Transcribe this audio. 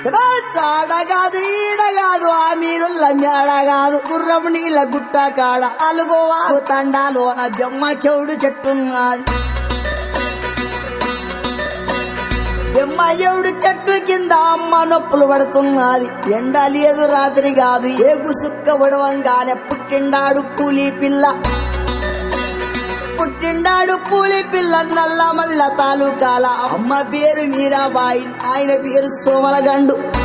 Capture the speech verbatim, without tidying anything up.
చాడ కాదు ఈడ కాదు ఆ మీరు లంజాడ కాదు గుర్రం నీళ్ళ గుట్ట కాడ అలుగోవాకు తండాలోన బెమ్మ చెవుడు చెట్టున్నది బెమ్మ చెవుడు చెట్టు కింద అమ్మ నొప్పులు పడుతున్నది ఎండ లేదు రాత్రి కాదు ఏగు సుక్క పడవంగానే పుట్టిండాడు కూలీ పిల్ల పుట్టిండాడు పూలి పిల్ల నల్ల మల్ల తాలూకాల అమ్మ పేరు మీరాబాయి ఆయన పేరు సోమలగండు